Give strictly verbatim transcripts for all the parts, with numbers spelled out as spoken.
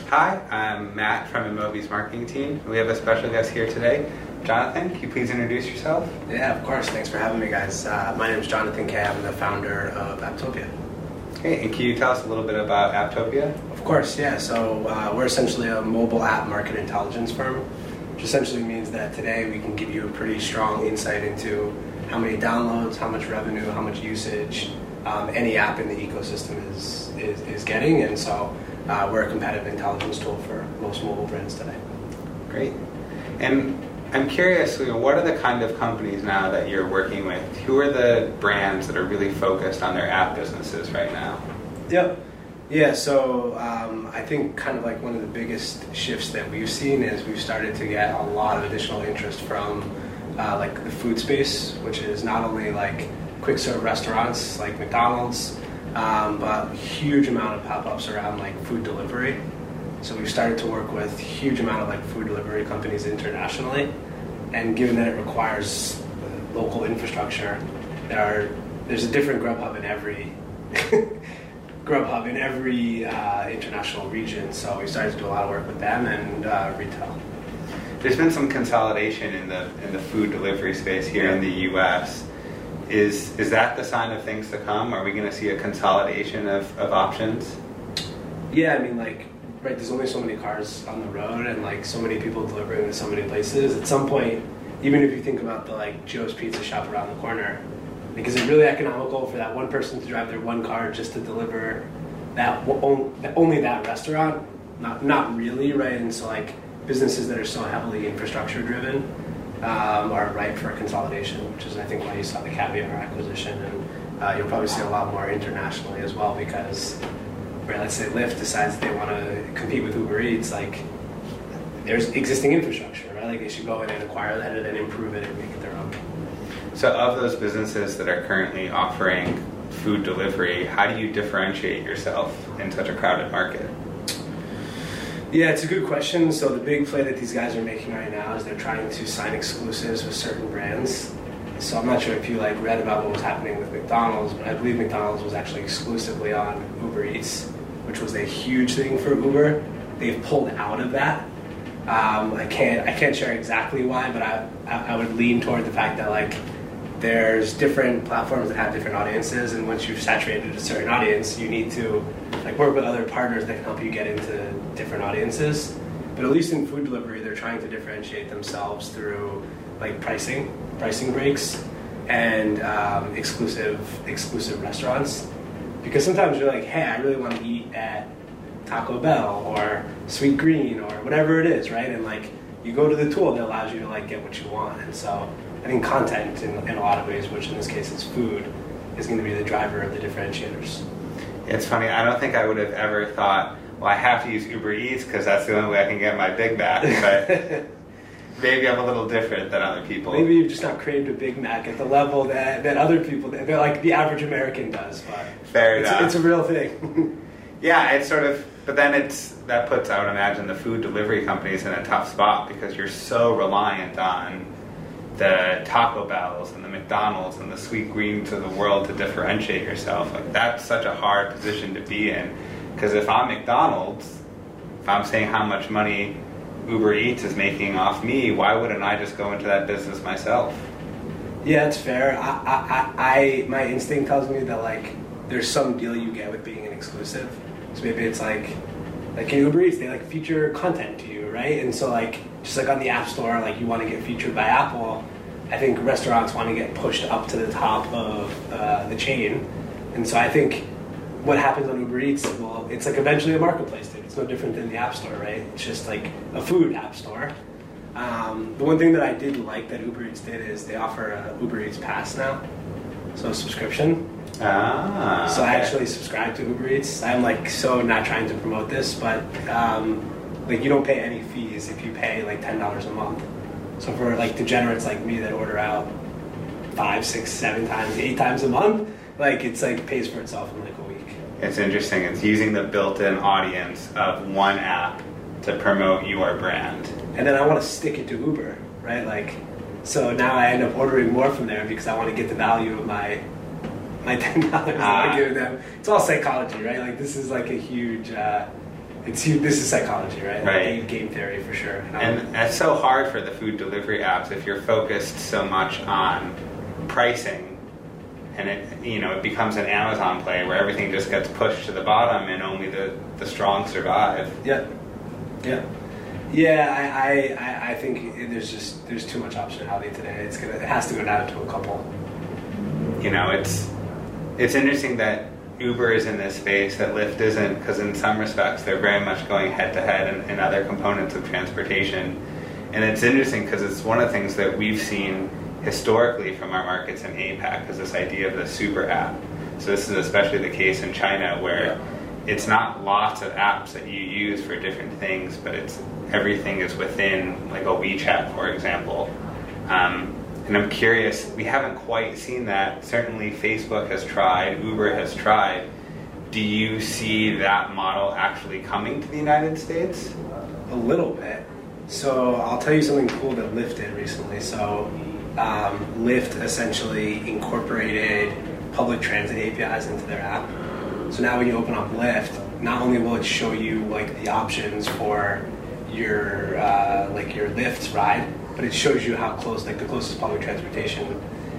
Hi, I'm Matt from Emovi's marketing team. We have a special guest here today. Jonathan, can you please introduce yourself? Yeah, of course. Thanks for having me, guys. Uh, my name is Jonathan Kay. I'm the founder of Apptopia. Okay, and can you tell us a little bit about Apptopia? Of course, yeah. So uh, we're essentially a mobile app market intelligence firm, which essentially means that today we can give you a pretty strong insight into how many downloads, how much revenue, how much usage um, any app in the ecosystem is, is, is getting. And so uh, we're a competitive intelligence tool for most mobile brands today. Great. And I'm curious, you know, what are the kind of companies now that you're working with? Who are the brands that are really focused on their app businesses right now? Yep. Yeah, so um, I think kind of like one of the biggest shifts that we've seen is we've started to get a lot of additional interest from uh, like the food space, which is not only like quick serve restaurants like McDonald's, um, but huge amount of pop-ups around like food delivery. So we've started to work with huge amount of like food delivery companies internationally, and given that it requires local infrastructure, there are there's a different Grubhub in every Grubhub in every uh, international region. So we started to do a lot of work with them and uh, retail. There's been some consolidation in the in the food delivery space here in the U S. Is is that the sign of things to come? Are we going to see a consolidation of, of options? Yeah, I mean, like, right, there's only so many cars on the road and like so many people delivering to so many places. At some point, even if you think about the like Joe's Pizza shop around the corner, like, is it really economical for that one person to drive their one car just to deliver that only that restaurant? Not not really, right? And so like businesses that are so heavily infrastructure driven um, are ripe for consolidation, which is I think why you saw the Caviar acquisition, and uh, you'll probably see a lot more internationally as well because. Where let's say Lyft decides they want to compete with Uber Eats, like there's existing infrastructure, right? Like they should go in and acquire that and then improve it and make it their own. So of those businesses that are currently offering food delivery, how do you differentiate yourself in such a crowded market? Yeah, it's a good question. So the big play that these guys are making right now is they're trying to sign exclusives with certain brands. So I'm not sure if you like read about what was happening with McDonald's, but I believe McDonald's was actually exclusively on Uber Eats, which was a huge thing for Uber. They've pulled out of that. Um, I can't I can't share exactly why, but I, I I would lean toward the fact that like there's different platforms that have different audiences, and once you've saturated a certain audience, you need to like work with other partners that can help you get into different audiences. But at least in food delivery, they're trying to differentiate themselves through like pricing, pricing breaks, and um, exclusive exclusive restaurants. Because sometimes you're like, hey, I really want to eat at Taco Bell or Sweet Green or whatever it is, right? And like you go to the tool that allows you to like get what you want. And so I think content in, in a lot of ways, which in this case is food, is going to be the driver of the differentiators. It's funny, I don't think I would have ever thought, well, I have to use Uber Eats because that's the only way I can get my Big Mac, but maybe I'm a little different than other people. Maybe you've just not craved a Big Mac at the level that, that other people, that like the average American does. But Fair it's, enough. It's a real thing. Yeah, it's sort of, but then it's, that puts, I would imagine, the food delivery companies in a tough spot because you're so reliant on the Taco Bells and the McDonald's and the Sweet Greens of the world to differentiate yourself. Like, that's such a hard position to be in. Because if I'm McDonald's, if I'm saying how much money Uber Eats is making off me, why wouldn't I just go into that business myself? Yeah, it's fair. I, I, I, my instinct tells me that like there's some deal you get with being an exclusive. So maybe it's like, like in Uber Eats, they like feature content to you, right? And so like, just like on the App Store, like you want to get featured by Apple. I think restaurants want to get pushed up to the top of uh, the chain. And so I think what happens on Uber Eats, well, it's like eventually a marketplace, dude. It's no different than the App Store, right? It's just like a food App Store. Um, the one thing that I did like that Uber Eats did is they offer a Uber Eats Pass now, so a subscription. Ah. So I actually subscribe to Uber Eats. I'm like so not trying to promote this, but um, like you don't pay any fees if you pay like ten dollars a month. So for like degenerates like me that order out five, six, seven times, eight times a month, like it's like pays for itself in like a week. It's interesting. It's using the built-in audience of one app to promote your brand. And then I want to stick it to Uber, right? Like, so now I end up ordering more from there because I want to get the value of my my ten dollars that Ah. I give them. It's all psychology, right? Like this is like a huge, uh, It's this is psychology, right? Right. Game, game theory for sure. Um, And that's so hard for the food delivery apps if you're focused so much on pricing, and it you know it becomes an Amazon play where everything just gets pushed to the bottom and only the, the strong survive. yeah, yeah, yeah. I, I, I- I think there's just there's too much optionality today. It's gonna it has to go down to a couple. You know, it's it's interesting that Uber is in this space that Lyft isn't, because in some respects they're very much going head to head in in other components of transportation. And it's interesting because it's one of the things that we've seen historically from our markets in APAC is this idea of the super app. So this is especially the case in China, where Yeah. it's not lots of apps that you use for different things, but it's everything is within like a WeChat, for example. Um, and I'm curious, we haven't quite seen that. Certainly Facebook has tried, Uber has tried. Do you see that model actually coming to the United States? A little bit. So I'll tell you something cool that Lyft did recently. So um, Lyft essentially incorporated public transit A P Is into their app. So now when you open up Lyft, not only will it show you like the options for your uh, like your Lyft ride, but it shows you how close, like the closest public transportation.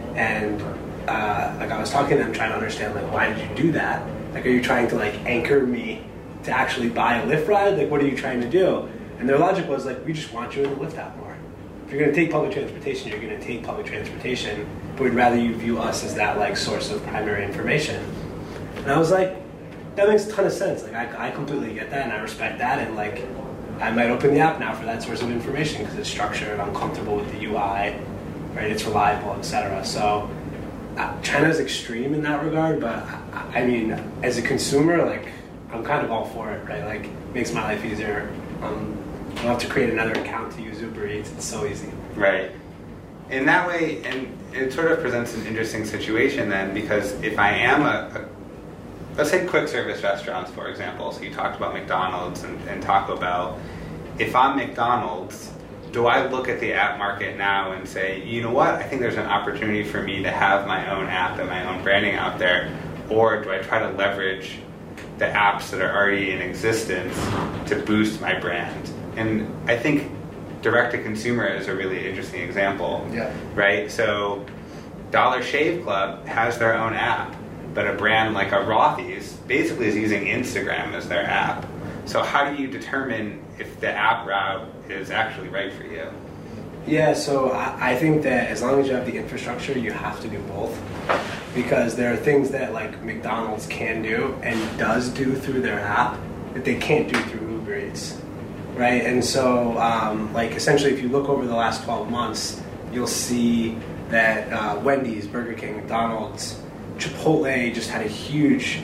And uh, like I was talking to them, trying to understand like why did you do that? Like, are you trying to like anchor me to actually buy a Lyft ride? Like, what are you trying to do? And their logic was like, we just want you in the Lyft app more. If you're going to take public transportation, you're going to take public transportation, but we'd rather you view us as that like source of primary information. And I was like, that makes a ton of sense. Like, I, I completely get that, and I respect that, and like, I might open the app now for that source of information because it's structured, I'm comfortable with the U I, right? It's reliable, et cetera. So uh, China's extreme in that regard, but I, I mean, as a consumer, like, I'm kind of all for it, right? Like, it makes my life easier. Um, I don't have to create another account to use Uber Eats. It's so easy. Right. In that way, and it sort of presents an interesting situation then, because if I am a, a let's say quick service restaurants, for example. So you talked about McDonald's and, and Taco Bell. If I'm McDonald's, do I look at the app market now and say, you know what, I think there's an opportunity for me to have my own app and my own branding out there? Or do I try to leverage the apps that are already in existence to boost my brand? And I think direct-to-consumer is a really interesting example. Yeah. Right? So Dollar Shave Club has their own app, but a brand like a Rothy's basically is using Instagram as their app. So how do you determine if the app route is actually right for you? Yeah, so I, I think that as long as you have the infrastructure, you have to do both. Because there are things that like McDonald's can do and does do through their app that they can't do through Uber Eats, right? And so um, like essentially if you look over the last twelve months, you'll see that uh, Wendy's, Burger King, McDonald's, Chipotle just had a huge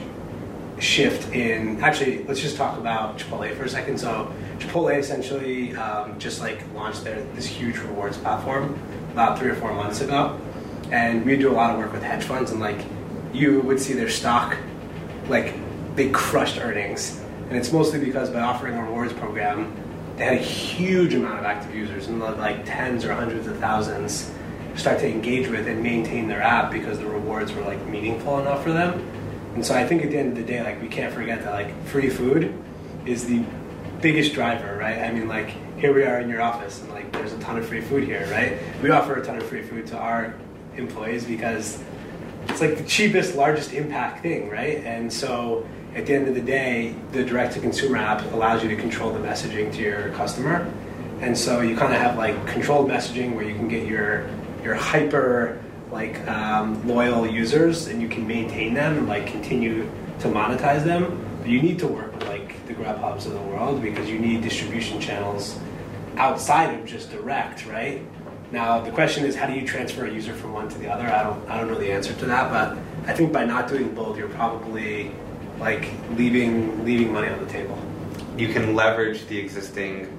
shift in, actually, let's just talk about Chipotle for a second. So Chipotle essentially um, just like launched their this huge rewards platform about three or four months ago. And we do a lot of work with hedge funds, and like you would see their stock, like they crushed earnings. And it's mostly because by offering a rewards program, they had a huge amount of active users, and like tens or hundreds of thousands start to engage with and maintain their app because the rewards were like meaningful enough for them. And so I think at the end of the day, like we can't forget that like free food is the biggest driver, right? I mean, like here we are in your office and like there's a ton of free food here, right? We offer a ton of free food to our employees because it's like the cheapest, largest impact thing, right? And so at the end of the day, the direct-to-consumer app allows you to control the messaging to your customer. And so you kind of have like controlled messaging where you can get your your hyper like um, loyal users and you can maintain them and like continue to monetize them. But you need to work with like the Grubhubs of the world because you need distribution channels outside of just direct, right? Now the question is, how do you transfer a user from one to the other? I don't I don't know the answer to that, but I think by not doing both, you're probably like leaving leaving money on the table. You can leverage the existing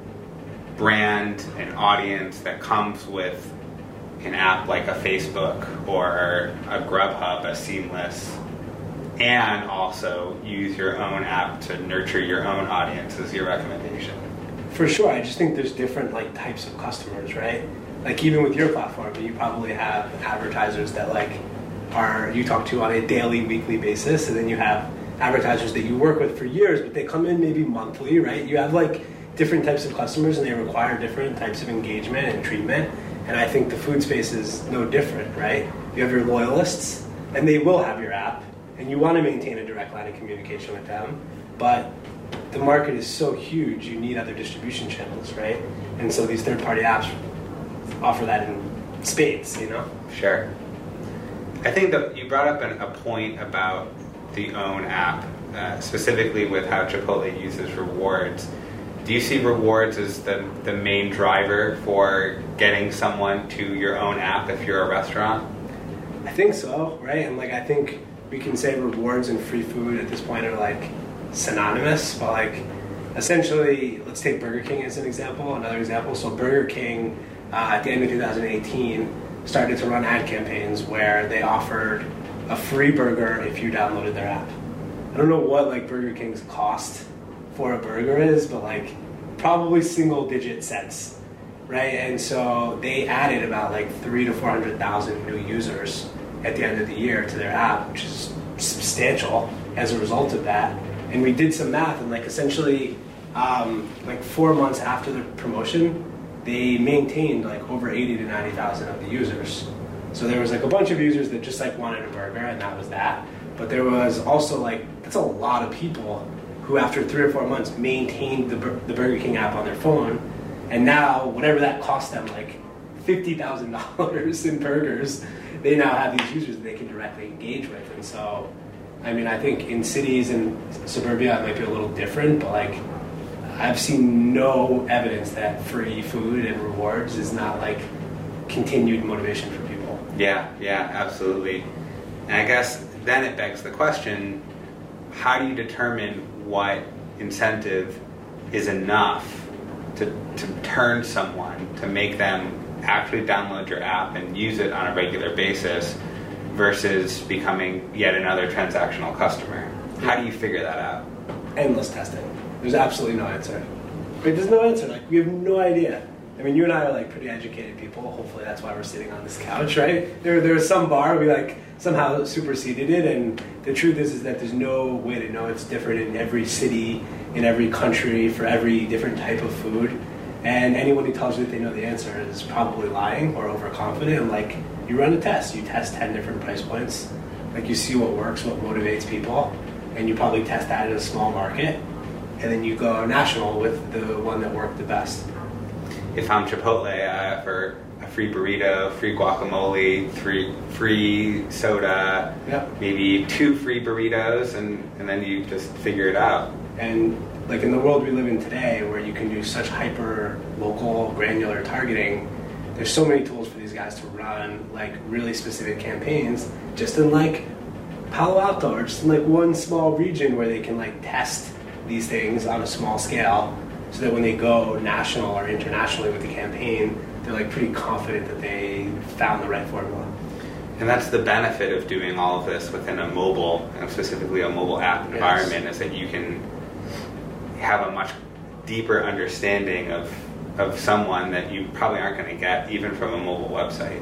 brand and audience that comes with an app like a Facebook or a Grubhub, a Seamless, and also use your own app to nurture your own audience is your recommendation. For sure. I just think there's different like types of customers, right? Like even with your platform, you probably have advertisers that like are you talk to on a daily, weekly basis, and then you have advertisers that you work with for years, but they come in maybe monthly, right? You have like different types of customers and they require different types of engagement and treatment. And I think the food space is no different, right? You have your loyalists and they will have your app and you want to maintain a direct line of communication with them. But the market is so huge, you need other distribution channels, right? And so these third-party apps offer that in spades, you know? Sure. I think that you brought up an, a point about the OWN app, uh, specifically with how Chipotle uses rewards. Do you see rewards as the, the main driver for getting someone to your own app if you're a restaurant? I think so, right? And like I think we can say rewards and free food at this point are like synonymous, but like essentially, let's take Burger King as an example, another example. So Burger King, uh, at the end of two thousand eighteen, started to run ad campaigns where they offered a free burger if you downloaded their app. I don't know what like Burger King's cost for a burger is, but like probably single digit cents, right? And so they added about like three to four hundred thousand new users at the end of the year to their app, which is substantial as a result of that. And we did some math, and like essentially, um, like four months after the promotion, they maintained like over eighty to ninety thousand of the users. So there was like a bunch of users that just like wanted a burger, and that was that. But there was also like, that's a lot of people who after three or four months maintained the, the Burger King app on their phone. And now, whatever that cost them, like fifty thousand dollars in burgers, they now have these users that they can directly engage with. And so, I mean, I think in cities and suburbia it might be a little different, but like I've seen no evidence that free food and rewards is not like continued motivation for people. Yeah, yeah, absolutely. And I guess then it begs the question, how do you determine what incentive is enough to, to turn someone, to make them actually download your app and use it on a regular basis versus becoming yet another transactional customer? How do you figure that out? Endless testing. There's absolutely no answer. Like, there's no answer. Like, we have no idea. I mean, you and I are like pretty educated people. Hopefully that's why we're sitting on this couch, right? There, there's some bar, we like somehow superseded it, and the truth is, is that there's no way to know. It's different in every city, in every country, for every different type of food. And anyone who tells you that they know the answer is probably lying or overconfident. And like, you run a test. You test ten different price points. Like, you see what works, what motivates people, and you probably test that in a small market. And then you go national with the one that worked the best. If I'm Chipotle, I offer a free burrito, free guacamole, free, free soda, Yep. maybe two free burritos, and, and then you just figure it out. And like in the world we live in today, where you can do such hyper local granular targeting, there's so many tools for these guys to run like really specific campaigns just in like Palo Alto, or just in like one small region where they can like test these things on a small scale, so that when they go national or internationally with the campaign, they're like pretty confident that they found the right formula. And that's the benefit of doing all of this within a mobile, and specifically a mobile app environment, yes. Is that you can have a much deeper understanding of of someone that you probably aren't going to get even from a mobile website.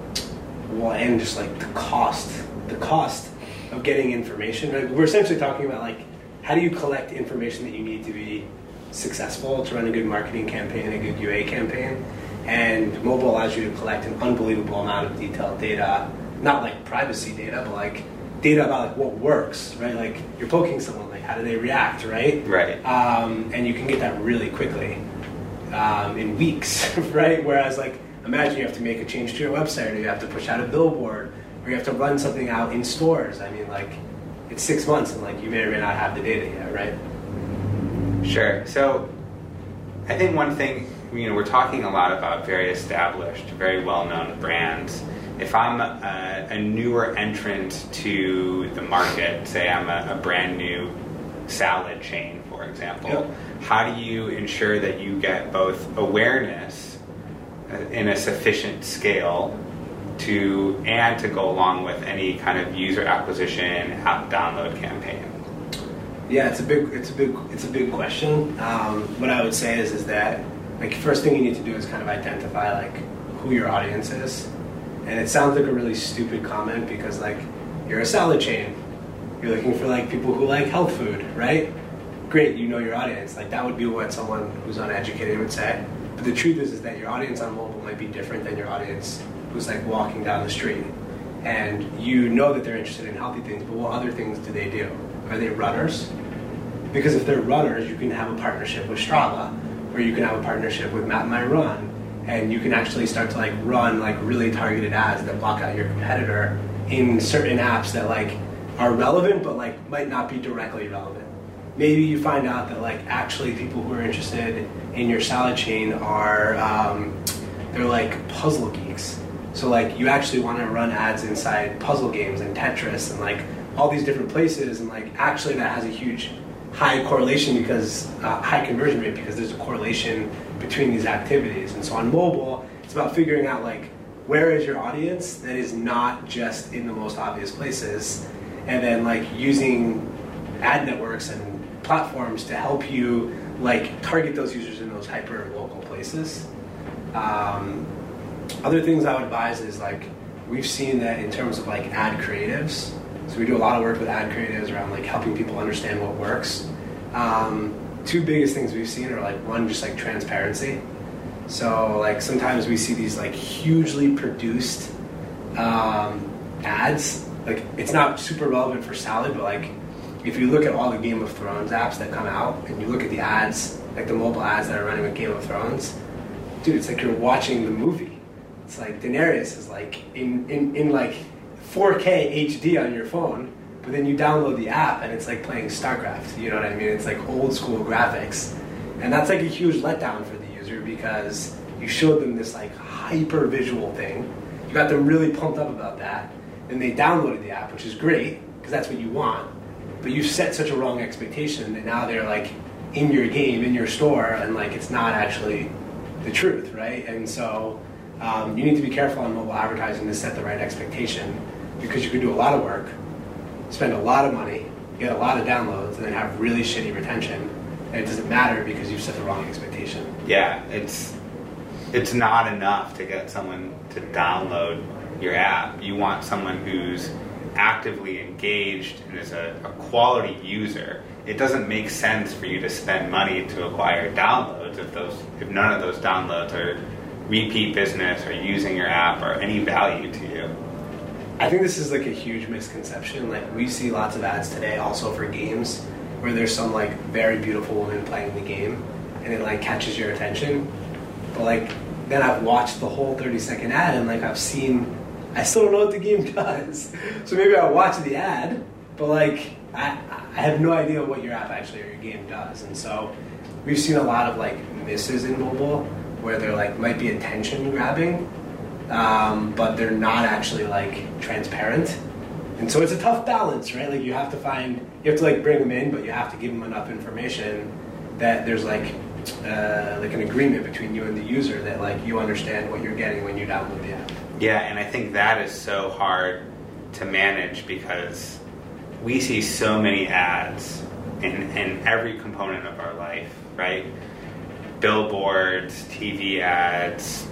Well, and just like the cost, the cost of getting information. Right? We're essentially talking about like, how do you collect information that you need to be successful to run a good marketing campaign, a good U A campaign? And mobile allows you to collect an unbelievable amount of detailed data, not like privacy data, but like data about like what works, right? Like you're poking someone, like how do they react, right? Right. Um, and you can get that really quickly, um, in weeks, right? Whereas like, imagine you have to make a change to your website, or you have to push out a billboard, or you have to run something out in stores. I mean, like, it's six months and like you may or may not have the data yet, right? Sure. So I think one thing, you know, we're talking a lot about very established, very well-known brands. If I'm a, a newer entrant to the market, say I'm a, a brand new salad chain, for example, yep. How do you ensure that you get both awareness in a sufficient scale to and to go along with any kind of user acquisition app download campaign? Yeah, it's a big, it's a big, it's a big question. Um, what I would say is, is that like first thing you need to do is kind of identify like who your audience is. And it sounds like a really stupid comment because like you're a salad chain. You're looking for like people who like health food, right? Great, you know your audience. Like that would be what someone who's uneducated would say. But the truth is, is that your audience on mobile might be different than your audience who's like walking down the street. And you know that they're interested in healthy things, but what other things do they do? Are they runners? Because if they're runners, you can have a partnership with Strava, or you can have a partnership with Map My Run, and you can actually start to like run like really targeted ads that block out your competitor in certain apps that like are relevant, but like might not be directly relevant. Maybe you find out that like actually people who are interested in your salad chain are um, they're like puzzle geeks. So like you actually want to run ads inside puzzle games and Tetris and like all these different places, and like actually that has a huge high correlation because uh, high conversion rate because there's a correlation between these activities. And so on mobile, it's about figuring out like where is your audience that is not just in the most obvious places, and then like using ad networks and platforms to help you like target those users in those hyper local places. Um, other things I would advise is like we've seen that in terms of like ad creatives. So we do a lot of work with ad creatives around like helping people understand what works. Um, two biggest things we've seen are like one, just like transparency. So like sometimes we see these like hugely produced um, ads. Like it's not super relevant for salad, but like if you look at all the Game of Thrones apps that come out and you look at the ads, like the mobile ads that are running with Game of Thrones, dude, it's like you're watching the movie. It's like Daenerys is like in, in, in like four K H D on your phone, but then you download the app and it's like playing StarCraft, you know what I mean? It's like old school graphics. And that's like a huge letdown for the user because you showed them this like hyper visual thing. You got them really pumped up about that. Then they downloaded the app, which is great because that's what you want. But you set such a wrong expectation that now they're like in your game, in your store, and like it's not actually the truth, right? And so um, you need to be careful on mobile advertising to set the right expectation because you could do a lot of work, spend a lot of money, get a lot of downloads, and then have really shitty retention. And it doesn't matter because you've set the wrong expectation. Yeah, it's it's not enough to get someone to download your app. You want someone who's actively engaged and is a, a quality user. It doesn't make sense for you to spend money to acquire downloads if those if none of those downloads are repeat business or using your app or any value to you. I think this is like a huge misconception. Like we see lots of ads today also for games where there's some like very beautiful woman playing the game and it like catches your attention. But like then I've watched the whole thirty second ad and like I've seen I still don't know what the game does. So maybe I'll watch the ad, but like I, I have no idea what your app actually or your game does. And so we've seen a lot of like misses in mobile where they're like might be attention grabbing, um, but they're not actually like transparent. And so it's a tough balance, right? Like you have to find, you have to like bring them in, but you have to give them enough information that there's like uh, like an agreement between you and the user that like you understand what you're getting when you download the app. Yeah, and I think that is so hard to manage because we see so many ads in, in every component of our life, right? Billboards, T V ads,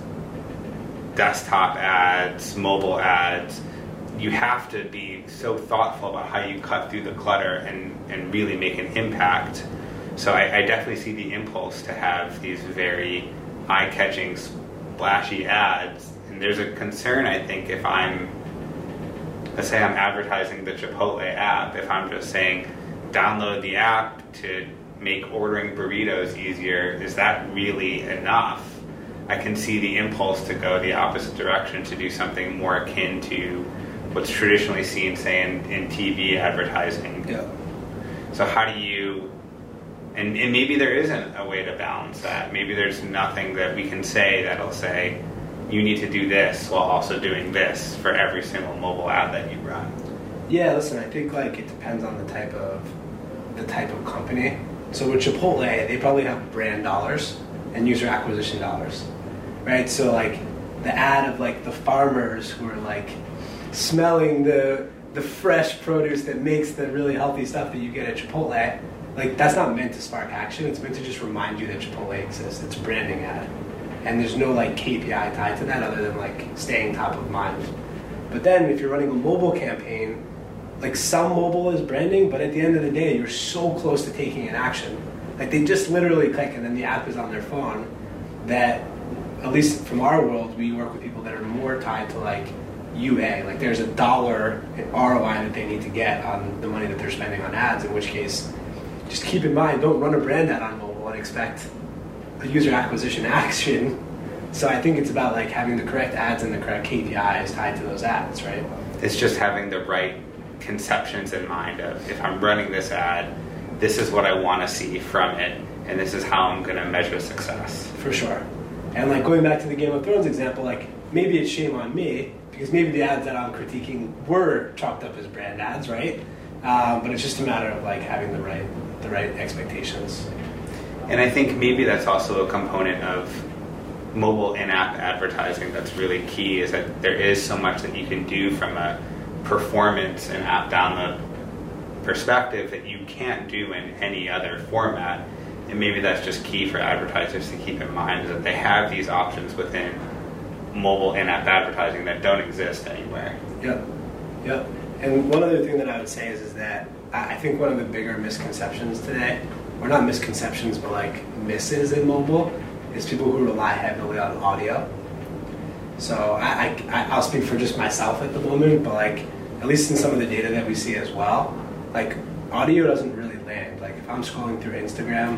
desktop ads, mobile ads. You have to be so thoughtful about how you cut through the clutter and, and really make an impact. So I, I definitely see the impulse to have these very eye-catching, splashy ads. And there's a concern, I think, if I'm, let's say I'm advertising the Chipotle app, if I'm just saying, download the app to make ordering burritos easier, is that really enough? I can see the impulse to go the opposite direction, to do something more akin to what's traditionally seen, say, in, in T V advertising. Yeah. So how do you, and, and maybe there isn't a way to balance that. Maybe there's nothing that we can say that'll say, you need to do this while also doing this for every single mobile ad that you run. Yeah, listen, I think like it depends on the type of the type of company. So with Chipotle, they probably have brand dollars and user acquisition dollars, right? So like the ad of like the farmers who are like smelling the the fresh produce that makes the really healthy stuff that you get at Chipotle, like that's not meant to spark action. It's meant to just remind you that Chipotle exists. It's a branding ad. And there's no like K P I tied to that other than like staying top of mind. But then if you're running a mobile campaign, like some mobile is branding, but at the end of the day, you're so close to taking an action. Like they just literally click and then the app is on their phone. That, at least from our world, we work with people that are more tied to like U A. Like there's a dollar in R O I that they need to get on the money that they're spending on ads, in which case, just keep in mind, don't run a brand ad on mobile and expect a user acquisition action. So I think it's about like having the correct ads and the correct K P Is tied to those ads, right? It's just having the right conceptions in mind of, if I'm running this ad, this is what I want to see from it, and this is how I'm going to measure success. For sure. And like going back to the Game of Thrones example, like maybe it's shame on me, because maybe the ads that I'm critiquing were chalked up as brand ads, right? Um, but it's just a matter of like having the right the right expectations. And I think maybe that's also a component of mobile in-app advertising that's really key, is that there is so much that you can do from a performance and app download perspective that you can't do in any other format. And maybe that's just key for advertisers to keep in mind, is that they have these options within mobile in-app advertising that don't exist anywhere. Yep, yep. And one other thing that I would say is, is that I think one of the bigger misconceptions today, or not misconceptions, but like misses in mobile, is people who rely heavily on audio. So I, I, I'll speak for just myself at the moment, but like, at least in some of the data that we see as well, like audio doesn't really land. Like if I'm scrolling through Instagram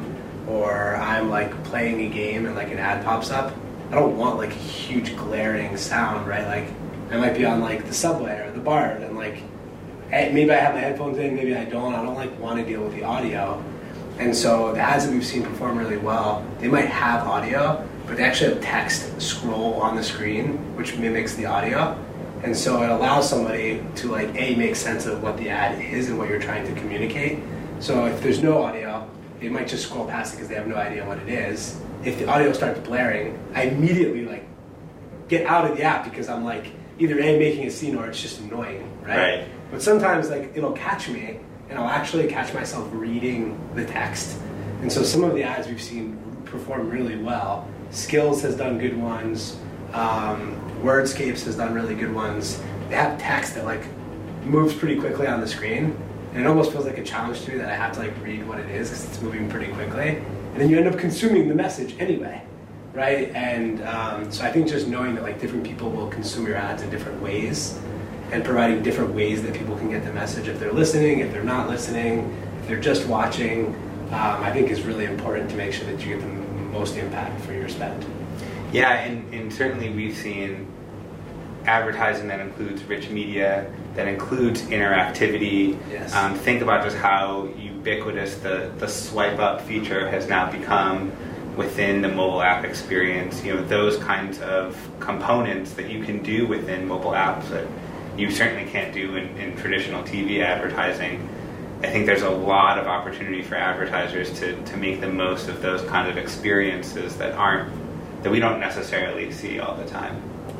or I'm like playing a game and like an ad pops up, I don't want like a huge glaring sound, right? Like I might be on like the subway or the bar and like, hey, maybe I have my headphones in, maybe I don't. I don't like want to deal with the audio. And so the ads that we've seen perform really well, they might have audio, but they actually have text scroll on the screen, which mimics the audio. And so it allows somebody to like, A, make sense of what the ad is and what you're trying to communicate. So if there's no audio, they might just scroll past it because they have no idea what it is. If the audio starts blaring, I immediately like get out of the app because I'm like either A, making a scene, or it's just annoying, right? Right. But sometimes like it'll catch me and I'll actually catch myself reading the text. And so some of the ads we've seen perform really well. Skills has done good ones. Um, Wordscapes has done really good ones. They have text that like moves pretty quickly on the screen, and it almost feels like a challenge to me that I have to like read what it is because it's moving pretty quickly. And then you end up consuming the message anyway, right? And um, so I think just knowing that like different people will consume your ads in different ways, and providing different ways that people can get the message, if they're listening, if they're not listening, if they're just watching, um, I think is really important to make sure that you get the most impact for your spend. Yeah, and, and certainly we've seen advertising that includes rich media, that includes interactivity. Yes. Um, think about just how ubiquitous the, the swipe up feature has now become within the mobile app experience. You know, those kinds of components that you can do within mobile apps that you certainly can't do in, in traditional T V advertising. I think there's a lot of opportunity for advertisers to, to make the most of those kind of experiences that aren't, that we don't necessarily see all the time.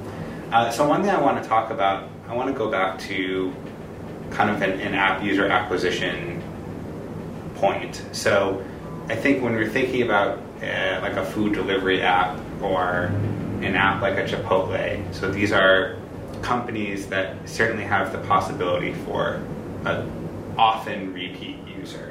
Uh, so one thing I want to talk about, I want to go back to kind of an, an app user acquisition point. So I think when we're thinking about uh, like a food delivery app or an app like a Chipotle, so these are companies that certainly have the possibility for an often repeat user.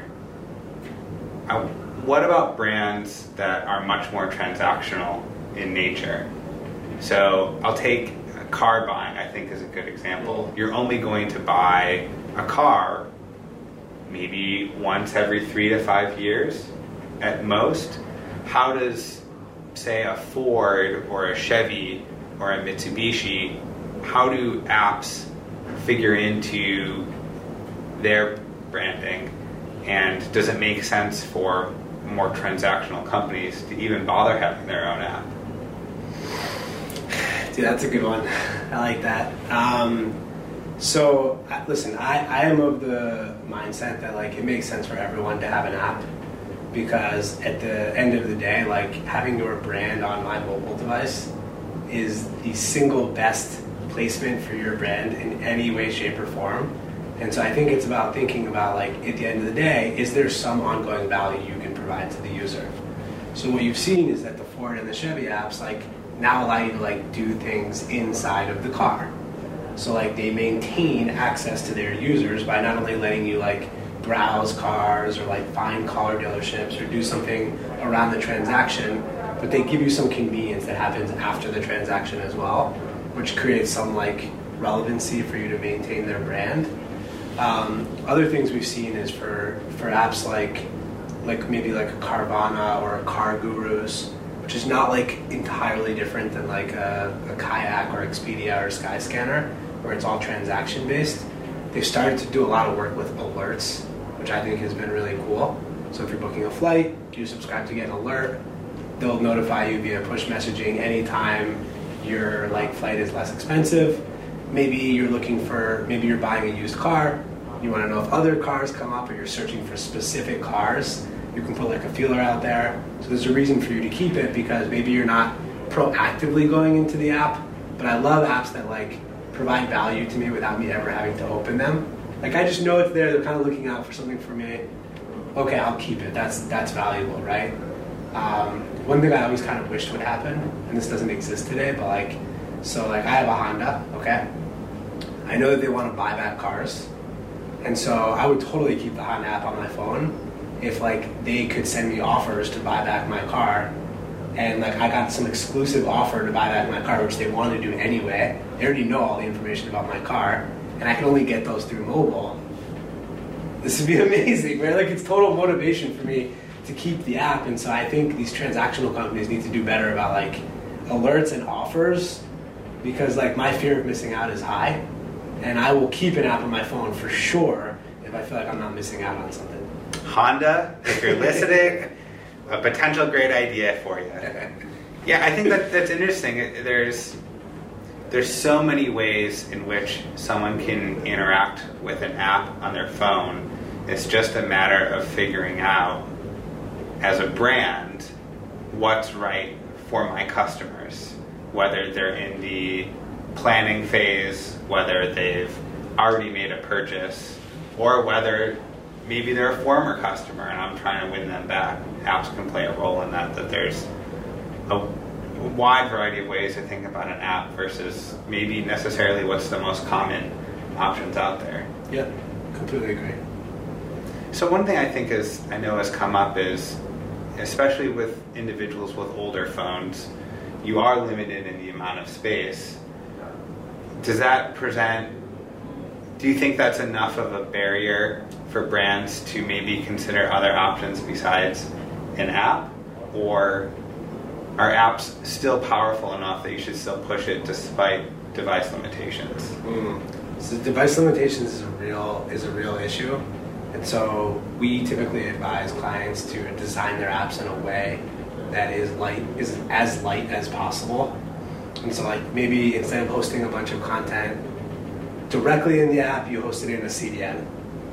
Uh, what about brands that are much more transactional in nature? So I'll take car buying, I think, is a good example. You're only going to buy a car maybe once every three to five years at most. How does, say, a Ford or a Chevy or a Mitsubishi, how do apps figure into their branding? And does it make sense for more transactional companies to even bother having their own app? Dude, that's a good one. I like that. Um, so, listen, I, I am of the mindset that like it makes sense for everyone to have an app, because at the end of the day, like having your brand on my mobile device is the single best placement for your brand in any way, shape, or form. And so I think it's about thinking about like at the end of the day, is there some ongoing value you can provide to the user? So what you've seen is that the Ford and the Chevy apps like now allow you to like do things inside of the car. So like they maintain access to their users by not only letting you like browse cars or like find car dealerships or do something around the transaction, but they give you some convenience that happens after the transaction as well, which creates some like relevancy for you to maintain their brand. Um, other things we've seen is for, for apps like like maybe like a Carvana or a Car Gurus, which is not like entirely different than like a, a Kayak or Expedia or Skyscanner, where it's all transaction based. They've started to do a lot of work with alerts, which I think has been really cool. So if you're booking a flight, you subscribe to get an alert. They'll notify you via push messaging anytime your like flight is less expensive. Maybe you're looking for, maybe you're buying a used car. You want to know if other cars come up, or you're searching for specific cars. You can put like a feeler out there. So there's a reason for you to keep it, because maybe you're not proactively going into the app. But I love apps that like provide value to me without me ever having to open them. Like I just know it's there. They're kind of looking out for something for me. Okay, I'll keep it. That's that's valuable, right? Um, one thing I always kind of wished would happen, and this doesn't exist today, but like, so like I have a Honda, okay? I know that they want to buy back cars, and so I would totally keep the Honda app on my phone if like they could send me offers to buy back my car, and like I got some exclusive offer to buy back my car, which they wanted to do anyway. They already know all the information about my car, and I can only get those through mobile. This would be amazing, right? Like it's total motivation for me to keep the app. And so I think these transactional companies need to do better about like alerts and offers, because like my fear of missing out is high, and I will keep an app on my phone for sure if I feel like I'm not missing out on something. Honda, if you're listening, a potential great idea for you. Yeah, I think that that's interesting. There's there's so many ways in which someone can interact with an app on their phone. It's just a matter of figuring out, as a brand, what's right for my customers, whether they're in the planning phase, whether they've already made a purchase, or whether maybe they're a former customer and I'm trying to win them back. Apps can play a role in that, that there's a wide variety of ways to think about an app versus maybe necessarily what's the most common options out there. Yeah, completely agree. So one thing I think is, I know has come up is, especially with individuals with older phones, you are limited in the amount of space. Does that present, do you think that's enough of a barrier for brands to maybe consider other options besides an app? Or are apps still powerful enough that you should still push it despite device limitations? Mm. So device limitations is a real is a real issue. And so we typically advise clients to design their apps in a way that is light, is as light as possible. And so like maybe instead of hosting a bunch of content directly in the app, you host it in a C D N.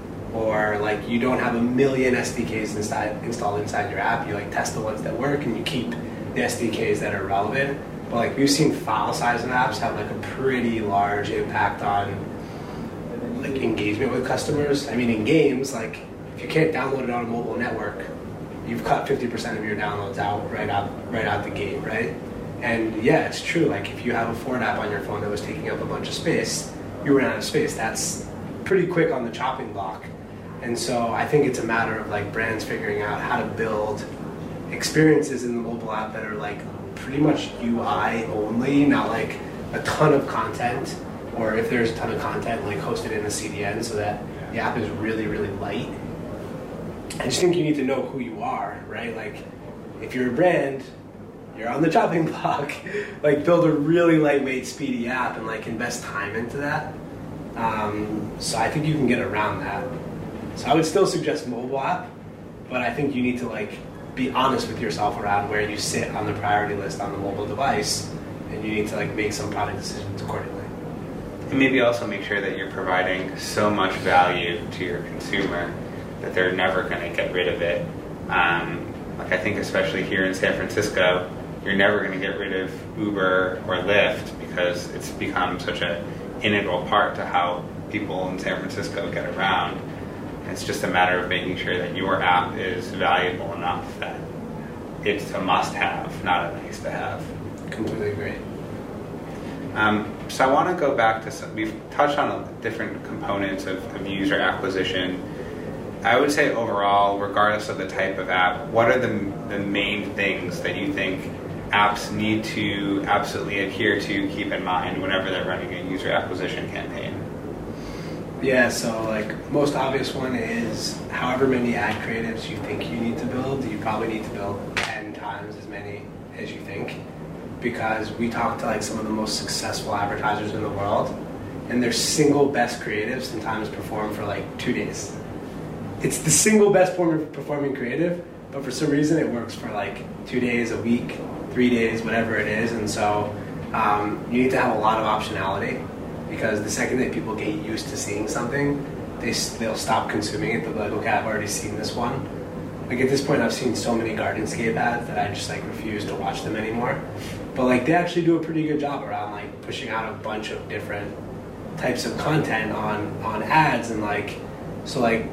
Or like you don't have a million S D Ks inside, installed inside your app. You like test the ones that work and you keep the S D Ks that are relevant. But like we've seen file size of apps have like a pretty large impact on like engagement with customers. I mean, in games, like if you can't download it on a mobile network, you've cut fifty percent of your downloads out right out right out the gate, right? And yeah, it's true. Like if you have a Ford app on your phone that was taking up a bunch of space, you ran out of space. That's pretty quick on the chopping block. And so I think it's a matter of like brands figuring out how to build experiences in the mobile app that are like pretty much U I only, not like a ton of content. Or if there's a ton of content, like host it in a C D N so that the app is really, really light. I just think you need to know who you are, right? Like, if you're a brand, you're on the chopping block. Like, build a really lightweight, speedy app and like invest time into that. Um, so I think you can get around that. So I would still suggest mobile app, but I think you need to like be honest with yourself around where you sit on the priority list on the mobile device, and you need to like make some product decisions accordingly. And maybe also make sure that you're providing so much value to your consumer that they're never going to get rid of it. Um, like I think especially here in San Francisco, you're never going to get rid of Uber or Lyft because it's become such an integral part to how people in San Francisco get around. And it's just a matter of making sure that your app is valuable enough that it's a must-have, not a nice-to-have. Completely agree. Um, so I want to go back to some, we've touched on different components of, of user acquisition. I would say overall, regardless of the type of app, what are the, the main things that you think apps need to absolutely adhere to, keep in mind whenever they're running a user acquisition campaign? Yeah, so like most obvious one is however many ad creatives you think you need to build, you probably need to build ten times as many as you think. Because we talked to like some of the most successful advertisers in the world, and their single best creatives sometimes perform for like two days. It's the single best form of performing creative, but for some reason it works for like two days, a week, three days, whatever it is. And so um, you need to have a lot of optionality, because the second that people get used to seeing something, they, they'll stop consuming it. They'll be like, okay, I've already seen this one. Like at this point, I've seen so many Gardenscape ads that I just like refuse to watch them anymore. But like they actually do a pretty good job around like pushing out a bunch of different types of content on, on ads, and like, so like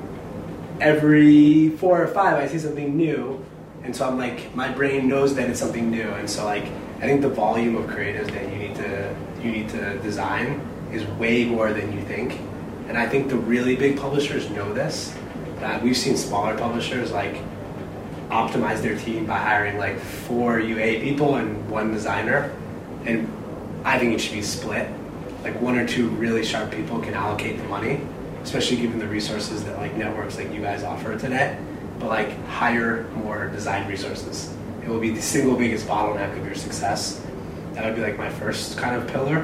every four or five I see something new, and so I'm like, my brain knows that it's something new, and so like I think the volume of creatives that you need to you need to design is way more than you think. And I think the really big publishers know this. Uh, we've seen smaller publishers like optimize their team by hiring like four U A people and one designer, and I think it should be split. Like one or two really sharp people can allocate the money, especially given the resources that like networks like you guys offer today, but like hire more design resources. It will be the single biggest bottleneck of your success. That would be like my first kind of pillar.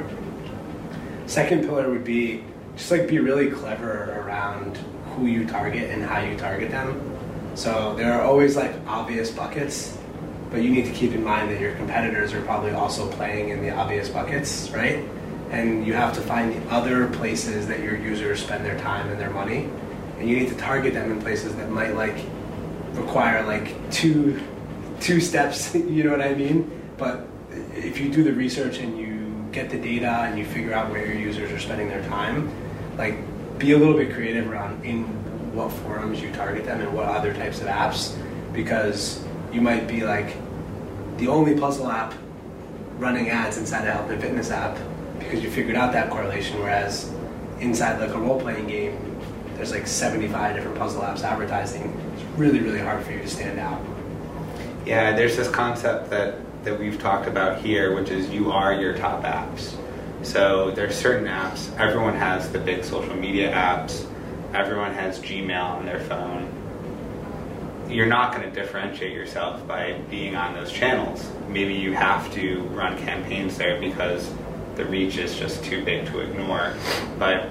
Second pillar would be just like be really clever around who you target and how you target them. So there are always like obvious buckets, but you need to keep in mind that your competitors are probably also playing in the obvious buckets, right? And you have to find other places that your users spend their time and their money, and you need to target them in places that might like require like two two steps, you know what I mean? But if you do the research and you get the data and you figure out where your users are spending their time, like be a little bit creative around in what forums you target them and what other types of apps, because you might be like the only puzzle app running ads inside a health and fitness app because you figured out that correlation, whereas inside like a role-playing game there's like seventy-five different puzzle apps advertising. It's really, really hard for you to stand out. Yeah, there's this concept that, that we've talked about here, which is you are your top apps. So there's certain apps, everyone has the big social media apps, everyone has Gmail on their phone. You're not going to differentiate yourself by being on those channels. Maybe you have to run campaigns there because the reach is just too big to ignore. But,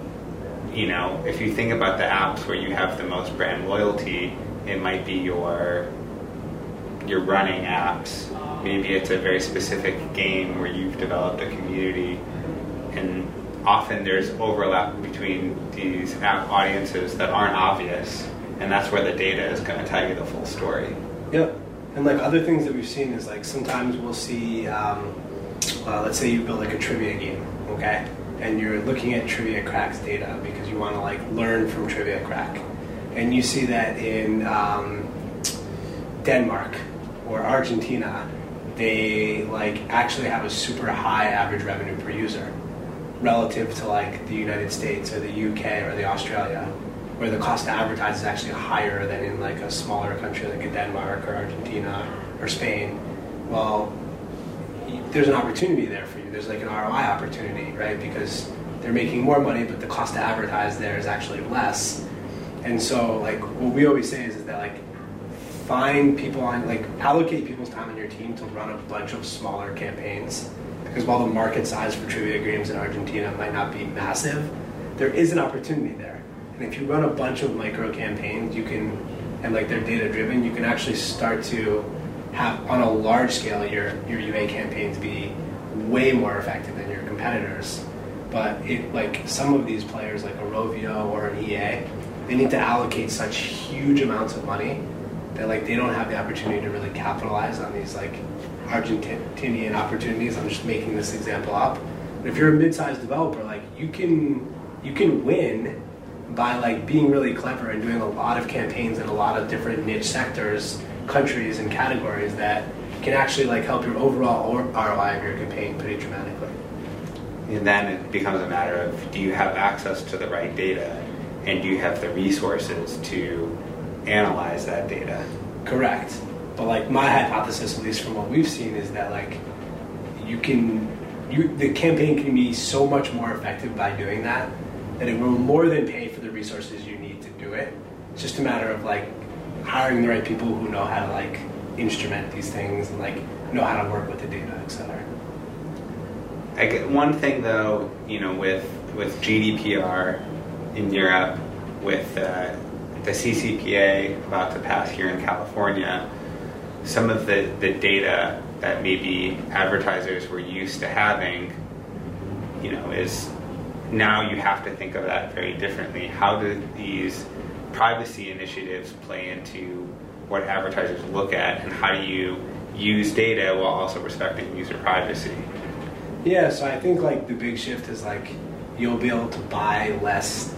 you know, if you think about the apps where you have the most brand loyalty, it might be your your running apps. Maybe it's a very specific game where you've developed a community, and often there's overlap between these app audiences that aren't obvious, and that's where the data is going to tell you the full story. Yep. And like other things that we've seen is like sometimes we'll see, um, uh, let's say you build like a trivia game, okay? And you're looking at Trivia Crack's data because you want to like learn from Trivia Crack. And you see that in um, Denmark or Argentina, they like actually have a super high average revenue per user relative to like the United States or the U K or the Australia, where the cost to advertise is actually higher than in like a smaller country like a Denmark or Argentina or Spain. Well, there's an opportunity there for you. There's like an R O I opportunity, right? Because they're making more money, but the cost to advertise there is actually less. And so like what we always say is, is that like find people on, like allocate people's time on your team to run a bunch of smaller campaigns. Because while the market size for trivia games in Argentina might not be massive, there is an opportunity there. And if you run a bunch of micro campaigns, you can, and like they're data driven, you can actually start to have on a large scale your, your U A campaigns be way more effective than your competitors. But it, like some of these players like a Rovio or an E A, they need to allocate such huge amounts of money that like they don't have the opportunity to really capitalize on these like Argentinian opportunities. I'm just making this example up. But if you're a mid-sized developer, like you can you can win by like being really clever and doing a lot of campaigns in a lot of different niche sectors, countries, and categories that can actually like help your overall R O I of your campaign pretty dramatically. And then it becomes a matter of, do you have access to the right data, and do you have the resources to analyze that data? Correct. But like my hypothesis, at least from what we've seen, is that like you can, you, the campaign can be so much more effective by doing that, that it will more than pay for the resources you need to do it. It's just a matter of like hiring the right people who know how to like instrument these things and like know how to work with the data, et cetera. I get one thing though, you know, with with G D P R in Europe, with uh, the C C P A about to pass here in California, some of the, the data that maybe advertisers were used to having, you know, is now you have to think of that very differently. How do these privacy initiatives play into what advertisers look at, and how do you use data while also respecting user privacy? Yeah, so I think like the big shift is like you'll be able to buy less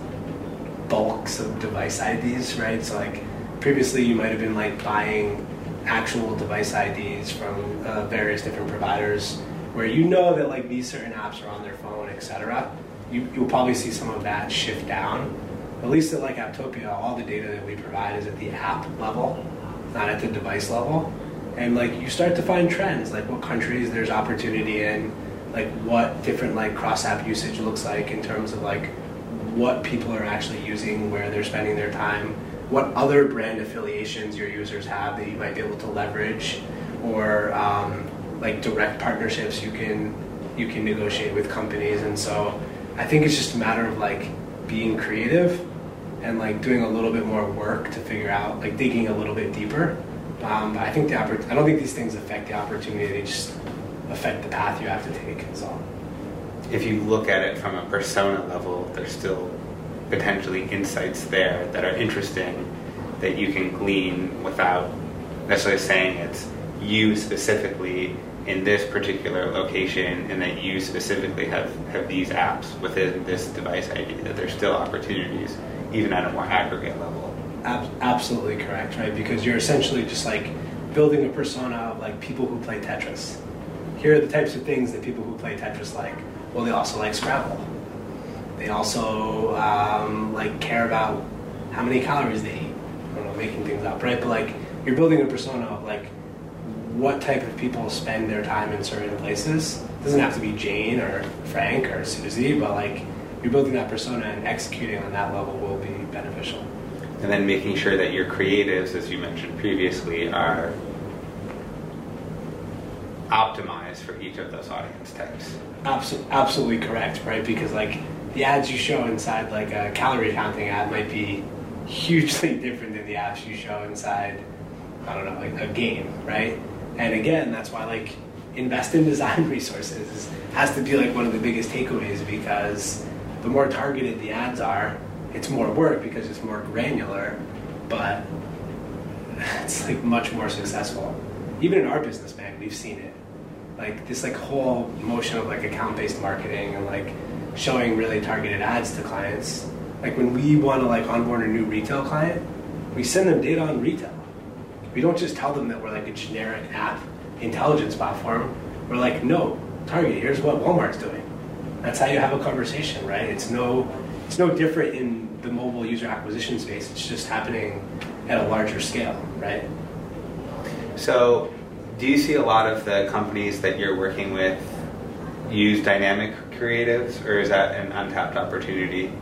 bulks of device I Ds, right? So like previously you might have been like buying actual device I Ds from uh, various different providers where you know that like these certain apps are on their phone, et cetera. You, you'll probably see some of that shift down. At least at like Apptopia, all the data that we provide is at the app level, not at the device level. And like you start to find trends, like what countries there's opportunity in, like what different like cross-app usage looks like in terms of like what people are actually using, where they're spending their time, what other brand affiliations your users have that you might be able to leverage, or um, like direct partnerships you can you can negotiate with companies. And so I think it's just a matter of like being creative and like doing a little bit more work to figure out, like digging a little bit deeper. Um, but I think the oppor- I don't think these things affect the opportunity. They just affect the path you have to take. So if you look at it from a persona level, there's still potentially insights there that are interesting that you can glean without necessarily saying it's you specifically in this particular location and that you specifically have, have these apps within this device I D, that there's still opportunities even at a more aggregate level. Ab- absolutely correct, right? Because you're essentially just like building a persona of like people who play Tetris. Here are the types of things that people who play Tetris like. Well, they also like Scrabble. They also um, like care about how many calories they eat. I don't know, making things up, right? But like you're building a persona of like what type of people spend their time in certain places. It doesn't have to be Jane or Frank or Susie, but like you're building that persona, and executing on that level will be beneficial. And then making sure that your creatives, as you mentioned previously, are optimized for each of those audience types. Absolutely, absolutely correct, right? Because like the ads you show inside like a calorie counting ad might be hugely different than the ads you show inside, I don't know, like a game, right? And again, that's why like invest in design resources has to be like one of the biggest takeaways, because the more targeted the ads are, it's more work because it's more granular, but it's like much more successful. Even in our business, man, we've seen it. Like this like whole motion of like account-based marketing and like showing really targeted ads to clients. Like when we want to like onboard a new retail client, we send them data on retail. We don't just tell them that we're like a generic app intelligence platform. We're like, no, Target, here's what Walmart's doing. That's how you have a conversation, right? It's no, it's no different in the mobile user acquisition space. It's just happening at a larger scale, right? So, do you see a lot of the companies that you're working with use dynamic creatives, or is that an untapped opportunity?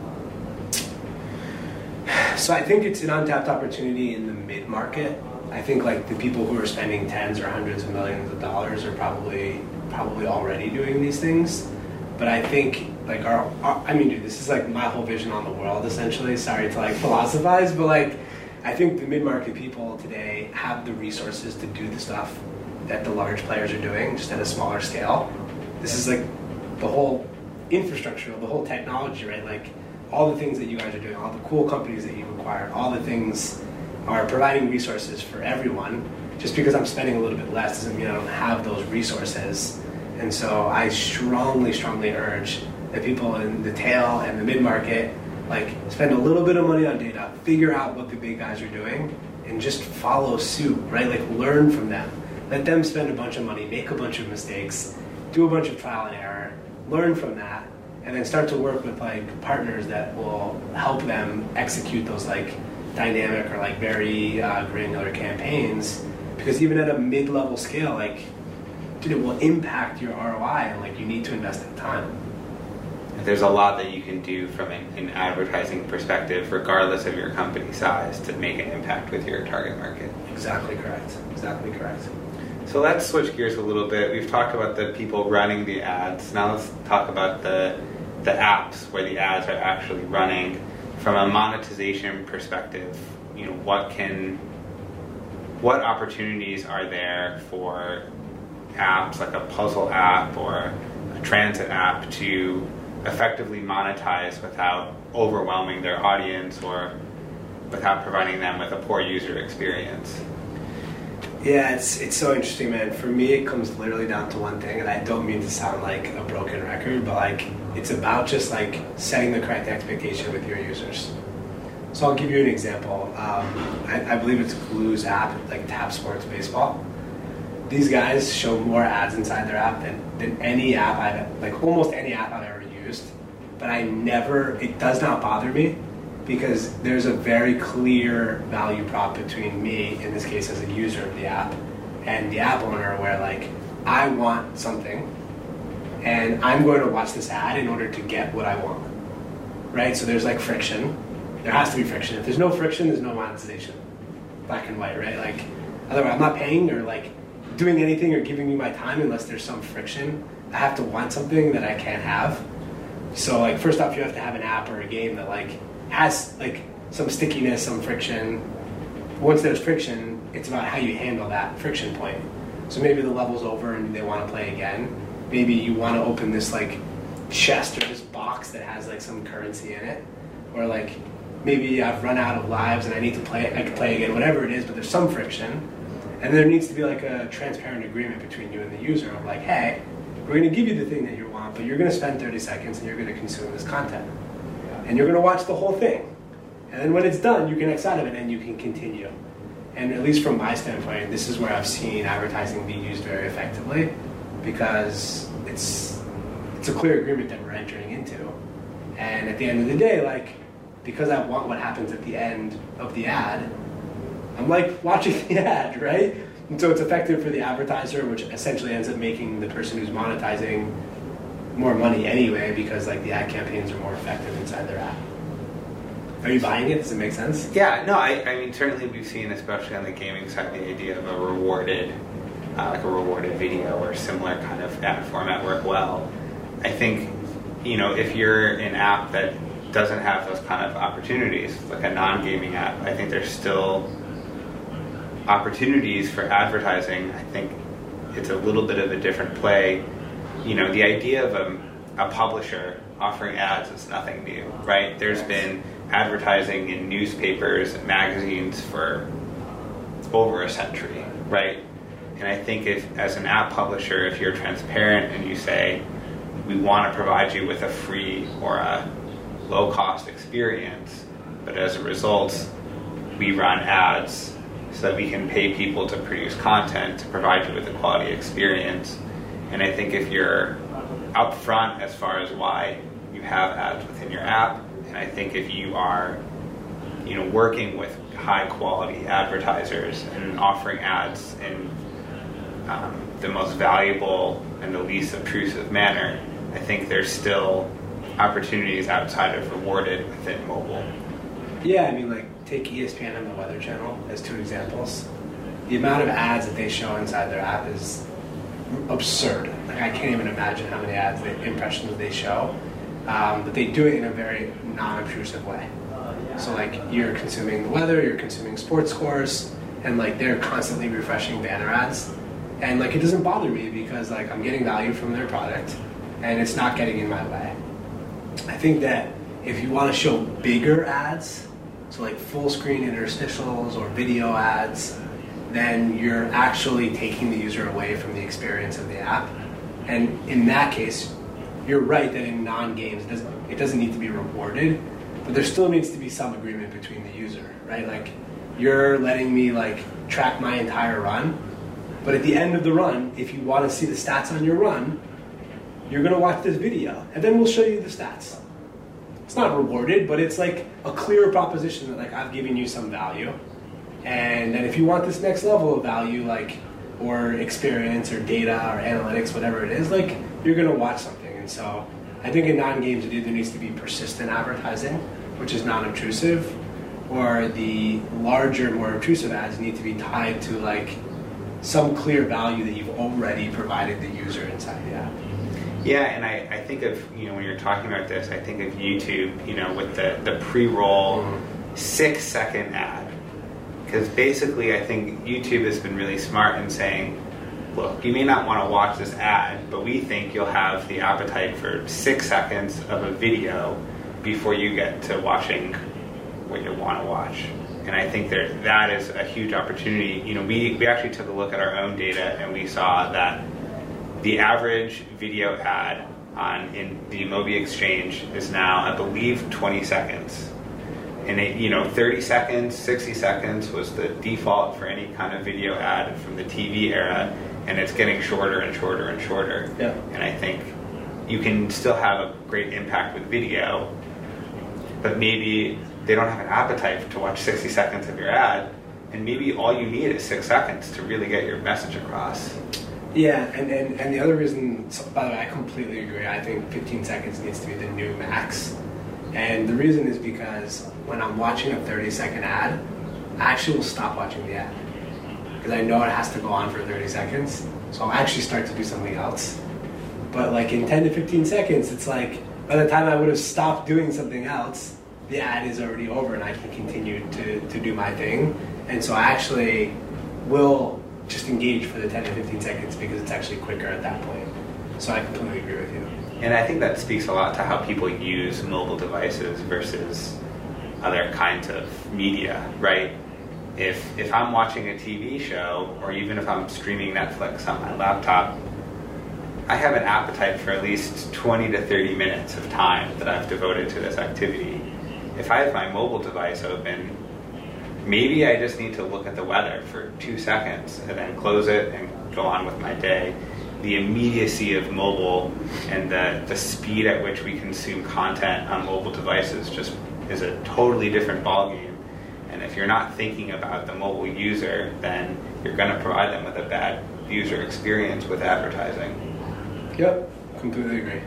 So I think it's an untapped opportunity in the mid-market. I think like the people who are spending tens or hundreds of millions of dollars are probably probably already doing these things. But I think like our, our I mean, dude, this is like my whole vision on the world essentially. Sorry to like philosophize, but like I think the mid-market people today have the resources to do the stuff that the large players are doing, just at a smaller scale. This is like the whole infrastructure, the whole technology, right? Like all the things that you guys are doing, all the cool companies that you've acquired, all the things are providing resources for everyone. Just because I'm spending a little bit less doesn't mean I don't have those resources. And so I strongly, strongly urge that people in the tail and the mid-market like spend a little bit of money on data, figure out what the big guys are doing, and just follow suit, right? Like learn from them. Let them spend a bunch of money, make a bunch of mistakes, do a bunch of trial and error, learn from that, and then start to work with like partners that will help them execute those like dynamic or like very uh, granular campaigns. Because even at a mid-level scale, like, dude, it will impact your R O I, and like you need to invest the time. There's a lot that you can do from an, an advertising perspective, regardless of your company size, to make an impact with your target market. Exactly correct. Exactly correct. So let's switch gears a little bit. We've talked about the people running the ads. Now let's talk about the the apps where the ads are actually running. From a monetization perspective, you know, what can what opportunities are there for apps like a puzzle app or a transit app to effectively monetize without overwhelming their audience or without providing them with a poor user experience? Yeah, it's it's so interesting, man. For me, it comes literally down to one thing, and I don't mean to sound like a broken record, but like it's about just like setting the correct expectation with your users. So I'll give you an example. Um, I, I believe it's Glue's app, like Tap Sports Baseball. These guys show more ads inside their app than, than any app I've, like almost any app I've ever used. But I never, it does not bother me because there's a very clear value prop between me, in this case as a user of the app, and the app owner where like, I want something and I'm going to watch this ad in order to get what I want, right? So there's like friction. There has to be friction. If there's no friction, there's no monetization. Black and white, right? Like, otherwise I'm not paying or like doing anything or giving you my time unless there's some friction. I have to want something that I can't have. So like, first off, you have to have an app or a game that like has like some stickiness, some friction. Once there's friction, it's about how you handle that friction point. So maybe the level's over and they want to play again. Maybe you want to open this like chest or this box that has like some currency in it, or like maybe I've run out of lives and I need to play. I can play again, whatever it is. But there's some friction, and there needs to be like a transparent agreement between you and the user of like, hey, we're going to give you the thing that you want, but you're going to spend thirty seconds and you're going to consume this content, and you're going to watch the whole thing, and then when it's done, you can X out of it and you can continue. And at least from my standpoint, this is where I've seen advertising be used very effectively, because it's it's a clear agreement that we're entering into. And at the end of the day, like, because I want what happens at the end of the ad, I'm like watching the ad, right? And so it's effective for the advertiser, which essentially ends up making the person who's monetizing more money anyway, because like the ad campaigns are more effective inside their app. Are you buying it? Does it make sense? Yeah, no, I, I mean, certainly we've seen, especially on the gaming side, the idea of a rewarded, uh, like a rewarded video or similar kind of ad format work well. I think, you know, if you're an app that doesn't have those kind of opportunities, like a non-gaming app, I think there's still opportunities for advertising. I think it's a little bit of a different play. You know, the idea of a, a publisher offering ads is nothing new, right? There's been advertising in newspapers and magazines for over a century, right? And I think if, as an app publisher, if you're transparent and you say, we want to provide you with a free or a low-cost experience, but as a result, we run ads so that we can pay people to produce content to provide you with a quality experience. And I think if you're upfront as far as why you have ads within your app, and I think if you are, you know, working with high-quality advertisers and offering ads in um, the most valuable and the least obtrusive manner, I think there's still opportunities outside of rewarded within mobile. Yeah, I mean, like, take E S P N and the Weather Channel as two examples. The amount of ads that they show inside their app is absurd. Like, I can't even imagine how many ads, they, impressions they show. Um, but they do it in a very non-obtrusive way. So, like, you're consuming the weather, you're consuming sports scores, and, like, they're constantly refreshing banner ads. And, like, it doesn't bother me because, like, I'm getting value from their product, and it's not getting in my way. I think that if you want to show bigger ads, so like full-screen interstitials or video ads, then you're actually taking the user away from the experience of the app. And in that case, you're right that in non-games, it doesn't, it doesn't need to be rewarded, but there still needs to be some agreement between the user, right? Like, you're letting me like track my entire run, but at the end of the run, if you want to see the stats on your run, you're going to watch this video, and then we'll show you the stats. It's not rewarded, but it's like a clear proposition that like I've given you some value. And then if you want this next level of value, like, or experience or data or analytics, whatever it is, like, you're going to watch something. And so I think in non-games it either needs to be persistent advertising, which is non-obtrusive, or the larger, more obtrusive ads need to be tied to like some clear value that you've already provided the user inside the app. Yeah, and I, I think of, you know, when you're talking about this, I think of YouTube, you know, with the, the pre-roll mm-hmm. six second ad. Because basically I think YouTube has been really smart in saying, look, you may not want to watch this ad, but we think you'll have the appetite for six seconds of a video before you get to watching what you want to watch. And I think there, that is a huge opportunity. You know, we, we actually took a look at our own data and we saw that the average video ad on in the Mobi Exchange is now, I believe, twenty seconds. And it, you know, thirty seconds, sixty seconds was the default for any kind of video ad from the T V era, and it's getting shorter and shorter and shorter. Yeah. And I think you can still have a great impact with video, but maybe they don't have an appetite to watch sixty seconds of your ad, and maybe all you need is six seconds to really get your message across. Yeah, and, and, and the other reason, so by the way, I completely agree. I think fifteen seconds needs to be the new max. And the reason is because when I'm watching a thirty second ad, I actually will stop watching the ad. Because I know it has to go on for thirty seconds. So I'll actually start to do something else. But like in ten to fifteen seconds, it's like by the time I would have stopped doing something else, the ad is already over and I can continue to, to do my thing. And so I actually will just engage for the ten to fifteen seconds because it's actually quicker at that point. So I completely agree with you. And I think that speaks a lot to how people use mobile devices versus other kinds of media, right? If if I'm watching a T V show, or even if I'm streaming Netflix on my laptop, I have an appetite for at least twenty to thirty minutes of time that I've devoted to this activity. If I have my mobile device open, maybe I just need to look at the weather for two seconds and then close it and go on with my day. The immediacy of mobile and the, the speed at which we consume content on mobile devices just is a totally different ballgame. And if you're not thinking about the mobile user, then you're going to provide them with a bad user experience with advertising. Yep, completely agree.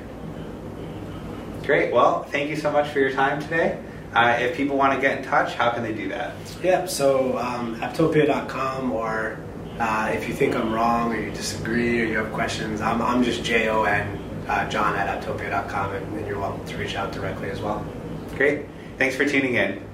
Great. Well, thank you so much for your time today. Uh, if people want to get in touch, how can they do that? Yeah, so um, apptopia dot com, or uh, if you think I'm wrong or you disagree or you have questions, I'm, I'm just J O N, uh, John at apptopia dot com, and, and you're welcome to reach out directly as well. Great. Thanks for tuning in.